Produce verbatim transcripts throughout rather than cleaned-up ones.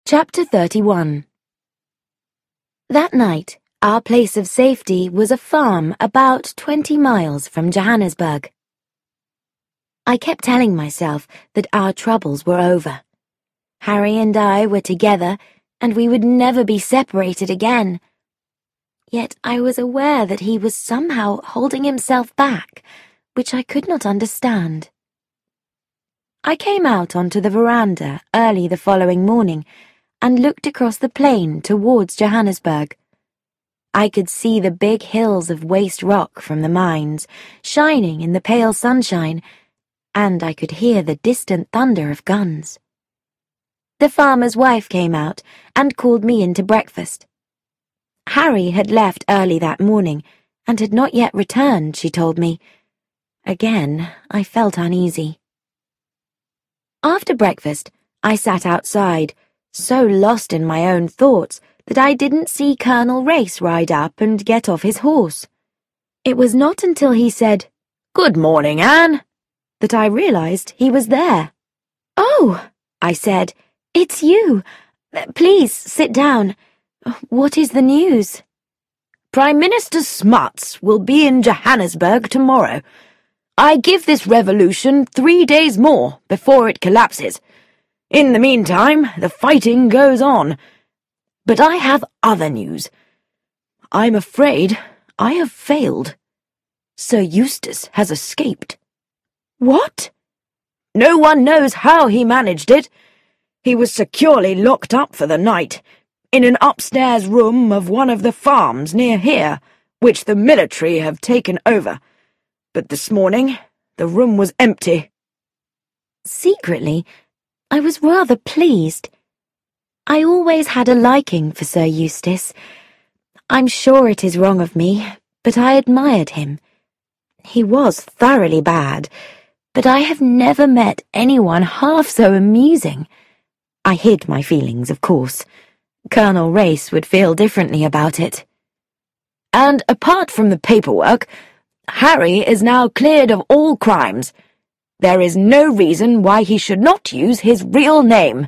Chapter thirty-one. That night, our place of safety was a farm about twenty miles from Johannesburg. I kept telling myself that our troubles were over. Harry and I were together, and we would never be separated again. Yet I was aware that he was somehow holding himself back, which I could not understand. I came out onto the veranda early the following morning and looked across the plain towards Johannesburg. I could see the big hills of waste rock from the mines, shining in the pale sunshine, and I could hear the distant thunder of guns. The farmer's wife came out and called me in to breakfast. Harry had left early that morning and had not yet returned, she told me. Again, I felt uneasy. After breakfast, I sat outside, so lost in my own thoughts that I didn't see Colonel Race ride up and get off his horse. It was not until he said, "Good morning, Anne," that I realized he was there. "Oh," I said, "it's you. Please sit down. What is the news?" "Prime Minister Smuts will be in Johannesburg tomorrow. I give this revolution three days more before it collapses. In the meantime, the fighting goes on. But I have other news. I'm afraid I have failed. Sir Eustace has escaped." "What?" "No one knows how he managed it. He was securely locked up for the night, in an upstairs room of one of the farms near here, which the military have taken over. But this morning, the room was empty." Secretly, I was rather pleased. I always had a liking for Sir Eustace. I'm sure it is wrong of me, but I admired him. He was thoroughly bad, but I have never met anyone half so amusing. I hid my feelings, of course. Colonel Race would feel differently about it. "And apart from the paperwork, Harry is now cleared of all crimes. There is no reason why he should not use his real name."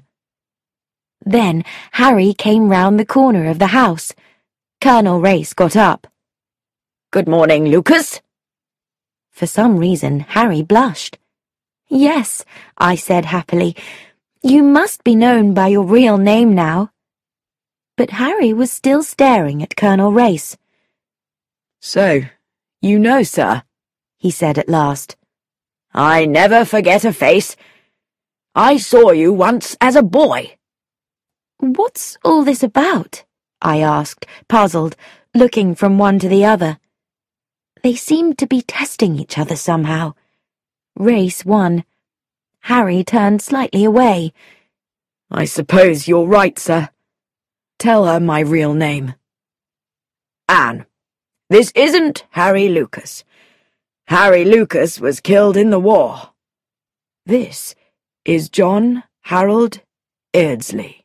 Then Harry came round the corner of the house. Colonel Race got up. "Good morning, Lucas." For some reason, Harry blushed. "Yes," I said happily. "You must be known by your real name now." But Harry was still staring at Colonel Race. "So, you know, sir," he said at last. "I never forget a face. I saw you once as a boy." "What's all this about?" I asked, puzzled, looking from one to the other. They seemed to be testing each other somehow. Race won. Harry turned slightly away. "I suppose you're right, sir. Tell her my real name. Anne, this isn't Harry Lucas. Harry Lucas was killed in the war. This is John Harold Eardsley."